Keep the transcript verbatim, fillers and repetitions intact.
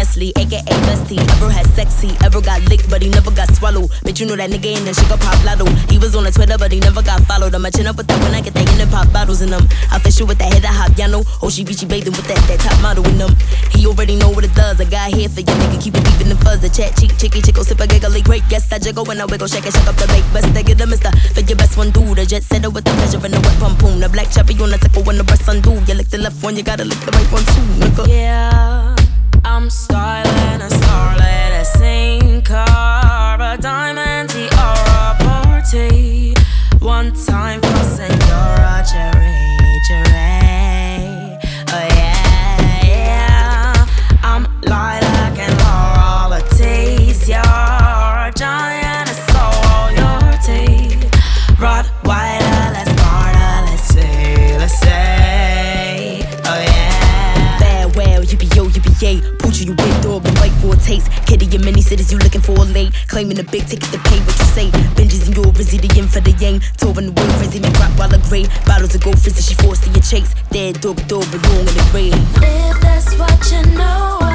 Wesley, aka Bestie. Ever had sexy, ever got licked, but he never got swallowed. Bitch, you know that nigga in the sugar pop lotto. He was on the Twitter, but he never got followed. I'ma chin up with that when I get that in the pop bottles in them. I fish you with that head of hop, y'all know. Oh, she beachy bathing with that, that top model in them. He already know what it does. I got here for your nigga, keep it deep in the fuzz. The chat, cheek, chicky, chico, sip a giggly grape. Yes, I jiggle when I wiggle, shake and shake up the bake. Best I get a mister, for your best one, do the jet setter with the pleasure and the wet pumpoon. The black chappy on the tickle when the breast undo. You lick the left one, you gotta lick the right one too, nigga. Yeah, I'm styling a starlet, a sinker, a diamond, or a party. One time for Senora Cherry, Cherry. Oh yeah, yeah. I'm lilac and laurel, a taste. You're a giant, it's all your tea. Rottweiler, let's barter, let's say, let's say. Oh yeah. Bad well, yippee yo, yippee yay. Poochie, you big dog, but white for a taste. Kitty in many cities, you looking for a late. Claiming a big ticket to pay what you say. Benji's in your Rizzy, the yin for the yang. Tove in the world, crazy, make rock while I gray. Bottles of gold fizzy, she forced to your chase. Dead dog, dog, belong in the grave. If that's what you know.